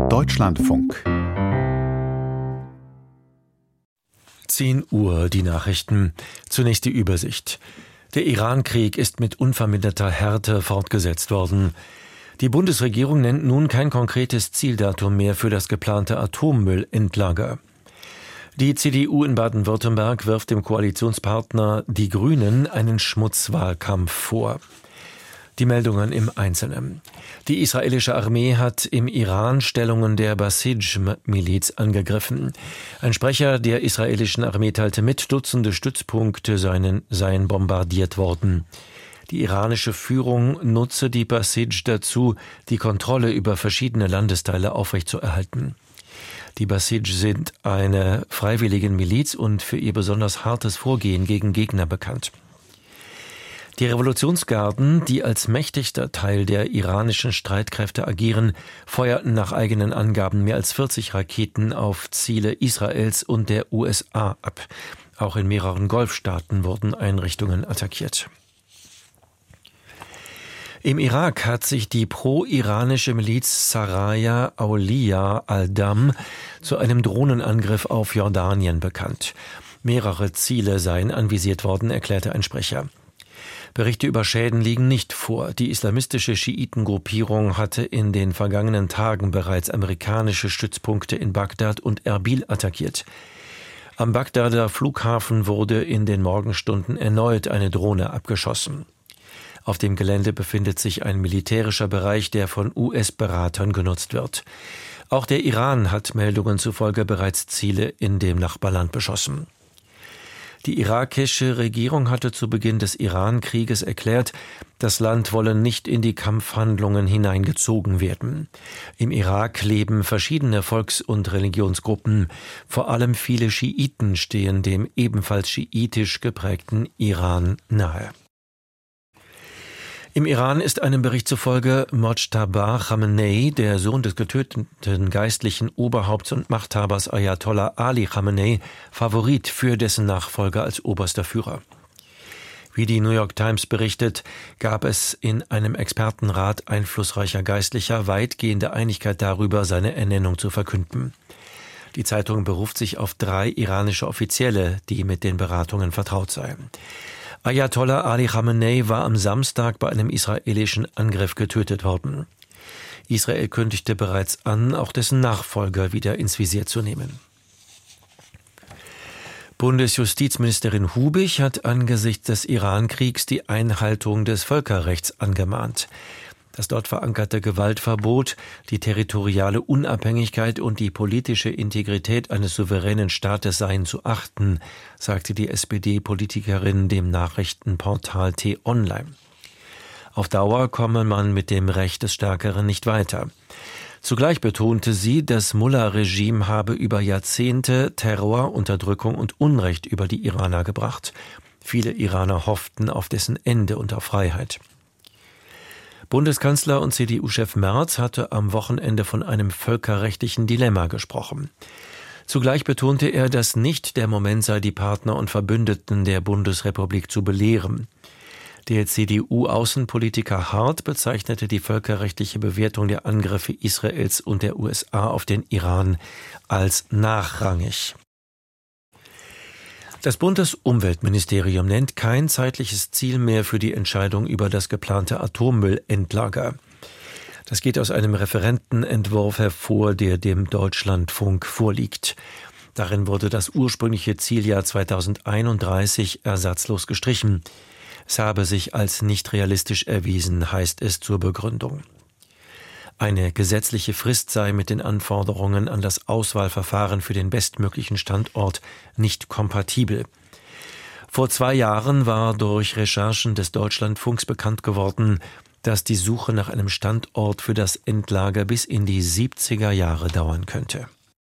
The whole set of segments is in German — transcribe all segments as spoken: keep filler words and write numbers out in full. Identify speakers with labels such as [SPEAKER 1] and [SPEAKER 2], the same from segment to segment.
[SPEAKER 1] Deutschlandfunk.
[SPEAKER 2] zehn Uhr, die Nachrichten. Zunächst die Übersicht. Der Iran-Krieg ist mit unverminderter Härte fortgesetzt worden. Die Bundesregierung nennt nun kein konkretes Zieldatum mehr für das geplante Atommüllendlager. Die C D U in Baden-Württemberg wirft dem Koalitionspartner Die Grünen einen Schmutzwahlkampf vor. Die Meldungen im Einzelnen. Die israelische Armee hat im Iran Stellungen der Basij-Miliz angegriffen. Ein Sprecher der israelischen Armee teilte mit, Dutzende Stützpunkte seien, seien bombardiert worden. Die iranische Führung nutze die Basij dazu, die Kontrolle über verschiedene Landesteile aufrechtzuerhalten. Die Basij sind eine freiwillige Miliz und für ihr besonders hartes Vorgehen gegen Gegner bekannt. Die Revolutionsgarden, die als mächtigster Teil der iranischen Streitkräfte agieren, feuerten nach eigenen Angaben mehr als vierzig Raketen auf Ziele Israels und der U S A ab. Auch in mehreren Golfstaaten wurden Einrichtungen attackiert. Im Irak hat sich die pro-iranische Miliz Saraya Auliya al-Dam zu einem Drohnenangriff auf Jordanien bekannt. Mehrere Ziele seien anvisiert worden, erklärte ein Sprecher. Berichte über Schäden liegen nicht vor. Die islamistische Schiitengruppierung hatte in den vergangenen Tagen bereits amerikanische Stützpunkte in Bagdad und Erbil attackiert. Am Bagdader Flughafen wurde in den Morgenstunden erneut eine Drohne abgeschossen. Auf dem Gelände befindet sich ein militärischer Bereich, der von U S-Beratern genutzt wird. Auch der Iran hat Meldungen zufolge bereits Ziele in dem Nachbarland beschossen. Die irakische Regierung hatte zu Beginn des Iran-Krieges erklärt, das Land wolle nicht in die Kampfhandlungen hineingezogen werden. Im Irak leben verschiedene Volks- und Religionsgruppen. Vor allem viele Schiiten stehen dem ebenfalls schiitisch geprägten Iran nahe. Im Iran ist einem Bericht zufolge Mojtaba Khamenei, der Sohn des getöteten geistlichen Oberhaupts und Machthabers Ayatollah Ali Khamenei, Favorit für dessen Nachfolger als oberster Führer. Wie die New York Times berichtet, gab es in einem Expertenrat einflussreicher Geistlicher weitgehende Einigkeit darüber, seine Ernennung zu verkünden. Die Zeitung beruft sich auf drei iranische Offizielle, die mit den Beratungen vertraut seien. Ayatollah Ali Khamenei war am Samstag bei einem israelischen Angriff getötet worden. Israel kündigte bereits an, auch dessen Nachfolger wieder ins Visier zu nehmen. Bundesjustizministerin Hubich hat angesichts des Iran-Kriegs die Einhaltung des Völkerrechts angemahnt. Das dort verankerte Gewaltverbot, die territoriale Unabhängigkeit und die politische Integrität eines souveränen Staates seien zu achten, sagte die S P D-Politikerin dem Nachrichtenportal T-Online. Auf Dauer komme man mit dem Recht des Stärkeren nicht weiter. Zugleich betonte sie, das Mullah-Regime habe über Jahrzehnte Terror, Unterdrückung und Unrecht über die Iraner gebracht. Viele Iraner hofften auf dessen Ende und auf Freiheit. Bundeskanzler und C D U-Chef Merz hatte am Wochenende von einem völkerrechtlichen Dilemma gesprochen. Zugleich betonte er, dass nicht der Moment sei, die Partner und Verbündeten der Bundesrepublik zu belehren. Der C D U-Außenpolitiker Hart bezeichnete die völkerrechtliche Bewertung der Angriffe Israels und der U S A auf den Iran als nachrangig. Das Bundesumweltministerium nennt kein zeitliches Ziel mehr für die Entscheidung über das geplante Atommüllendlager. Das geht aus einem Referentenentwurf hervor, der dem Deutschlandfunk vorliegt. Darin wurde das ursprüngliche Zieljahr zweitausendeinunddreißig ersatzlos gestrichen. Es habe sich als nicht realistisch erwiesen, heißt es zur Begründung. Eine gesetzliche Frist sei mit den Anforderungen an das Auswahlverfahren für den bestmöglichen Standort nicht kompatibel. Vor zwei Jahren war durch Recherchen des Deutschlandfunks bekannt geworden, dass die Suche nach einem Standort für das Endlager bis in die siebziger Jahre dauern könnte.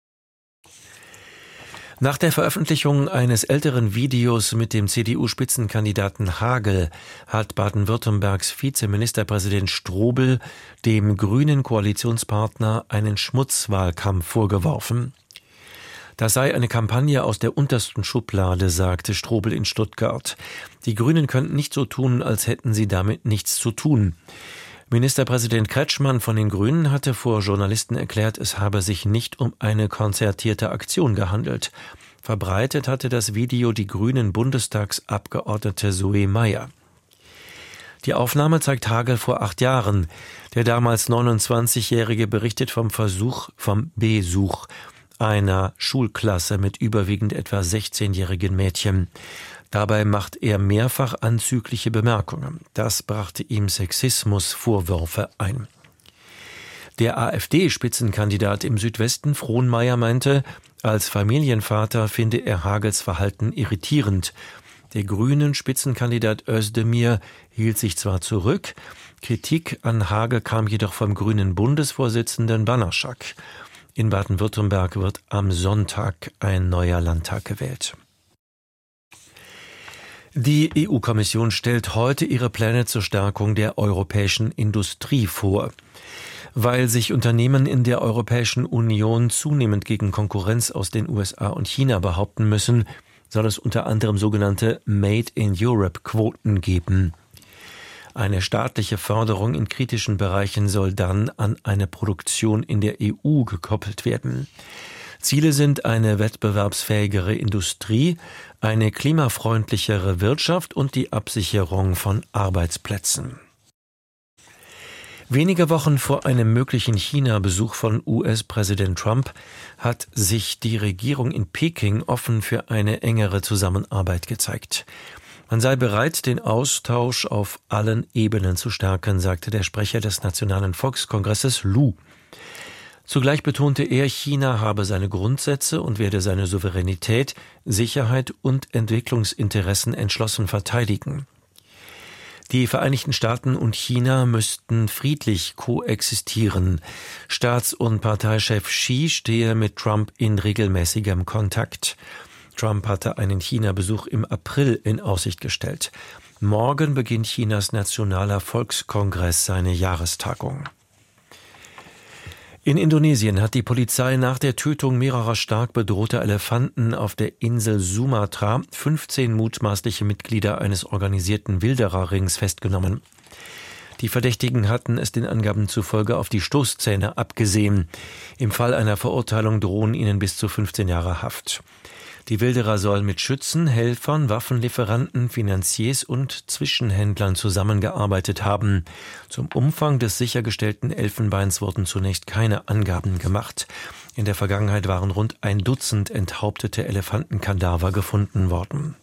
[SPEAKER 2] Nach der Veröffentlichung eines älteren Videos mit dem C D U-Spitzenkandidaten Hagel hat Baden-Württembergs Vizeministerpräsident Strobel dem grünen Koalitionspartner einen Schmutzwahlkampf vorgeworfen. Das sei eine Kampagne aus der untersten Schublade, sagte Strobel in Stuttgart. Die Grünen könnten nicht so tun, als hätten sie damit nichts zu tun. Ministerpräsident Kretschmann von den Grünen hatte vor Journalisten erklärt, es habe sich nicht um eine konzertierte Aktion gehandelt. Verbreitet hatte das Video die grünen Bundestagsabgeordnete Zoe Meyer. Die Aufnahme zeigt Hagel vor acht Jahren. Der damals neunundzwanzigjährige berichtet vom Versuch, vom Besuch einer Schulklasse mit überwiegend etwa sechzehnjährigen Mädchen. Dabei macht er mehrfach anzügliche Bemerkungen. Das brachte ihm Sexismusvorwürfe ein. Der AfD-Spitzenkandidat im Südwesten, Frohnmeier, meinte, als Familienvater finde er Hagels Verhalten irritierend. Der Grünen-Spitzenkandidat Özdemir hielt sich zwar zurück, Kritik an Hagel kam jedoch vom grünen Bundesvorsitzenden Banaschak. In Baden-Württemberg wird am Sonntag ein neuer Landtag gewählt. Die E U-Kommission stellt heute ihre Pläne zur Stärkung der europäischen Industrie vor. Weil sich Unternehmen in der Europäischen Union zunehmend gegen Konkurrenz aus den U S A und China behaupten müssen, soll es unter anderem sogenannte Made-in-Europe-Quoten geben. Eine staatliche Förderung in kritischen Bereichen soll dann an eine Produktion in der E U gekoppelt werden. Ziele sind eine wettbewerbsfähigere Industrie, eine klimafreundlichere Wirtschaft und die Absicherung von Arbeitsplätzen. Wenige Wochen vor einem möglichen China-Besuch von U S-Präsident Trump hat sich die Regierung in Peking offen für eine engere Zusammenarbeit gezeigt. Man sei bereit, den Austausch auf allen Ebenen zu stärken, sagte der Sprecher des Nationalen Volkskongresses Lu. Zugleich betonte er, China habe seine Grundsätze und werde seine Souveränität, Sicherheit und Entwicklungsinteressen entschlossen verteidigen. Die Vereinigten Staaten und China müssten friedlich koexistieren. Staats- und Parteichef Xi stehe mit Trump in regelmäßigem Kontakt. Trump hatte einen China-Besuch im April in Aussicht gestellt. Morgen beginnt Chinas Nationaler Volkskongress seine Jahrestagung. In Indonesien hat die Polizei nach der Tötung mehrerer stark bedrohter Elefanten auf der Insel Sumatra fünfzehn mutmaßliche Mitglieder eines organisierten Wildererrings festgenommen. Die Verdächtigen hatten es den Angaben zufolge auf die Stoßzähne abgesehen. Im Fall einer Verurteilung drohen ihnen bis zu fünfzehn Jahre Haft. Die Wilderer sollen mit Schützen, Helfern, Waffenlieferanten, Finanziers und Zwischenhändlern zusammengearbeitet haben. Zum Umfang des sichergestellten Elfenbeins wurden zunächst keine Angaben gemacht. In der Vergangenheit waren rund ein Dutzend enthauptete Elefantenkadaver gefunden worden.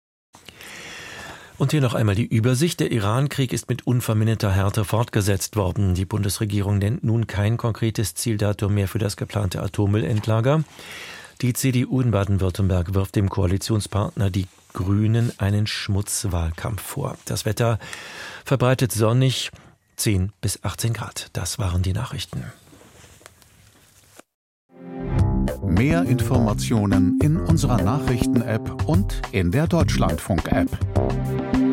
[SPEAKER 2] Und hier noch einmal die Übersicht. Der Iran-Krieg ist mit unverminderter Härte fortgesetzt worden. Die Bundesregierung nennt nun kein konkretes Zieldatum mehr für das geplante Atommüllendlager. Die C D U in Baden-Württemberg wirft dem Koalitionspartner die Grünen einen Schmutzwahlkampf vor. Das Wetter verbreitet sonnig, zehn bis achtzehn Grad. Das waren die Nachrichten.
[SPEAKER 1] Mehr Informationen in unserer Nachrichten-App und in der Deutschlandfunk-App.